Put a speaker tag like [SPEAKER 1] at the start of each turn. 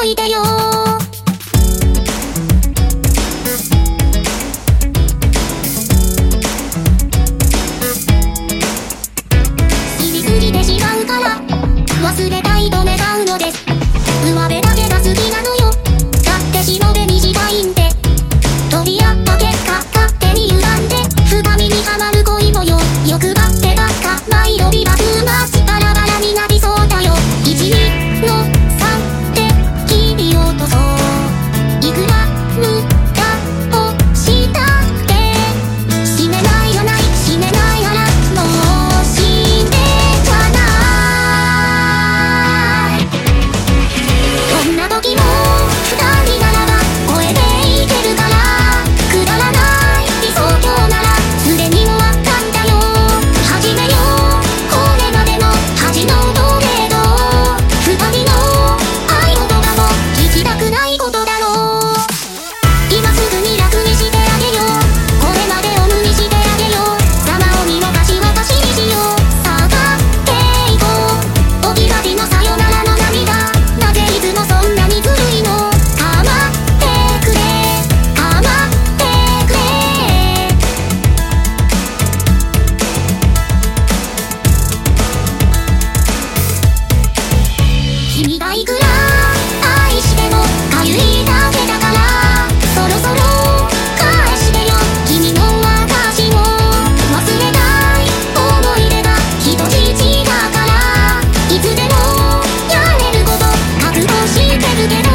[SPEAKER 1] いでよ。知りすぎてしまうから忘れたいと願うのです。上辺だけが好きなのよ。だって白紅にしたいんで。取り合った結果勝手に歪んで深みにはまる恋模様。欲張ってばっかマイロビはトゥーマッチバラバラになりそうだよ。12の3で切り落とそう。いくら無駄をしたって死ねないよない死ねないならもう死んでじゃない。どんな時も二人ならば超えていけるから。くだらない理想郷ならすでに終わったんだよ。始めようこれまでの恥のトレード。二人の愛言葉も聞きたくないことだろう。今すぐに楽にしてあげよう。これまでを無にしてあげよう。様を見逃し私にしよう。さあっていこう。おきがちのさよならの涙。なぜいつもそんなにずるいの。構ってくれ構ってくれ。君がいくら愛してもかゆいだけだから。そろそろ返してよ君の私を。忘れたい思い出が人質だから。いつでもやれること覚悟してるけど。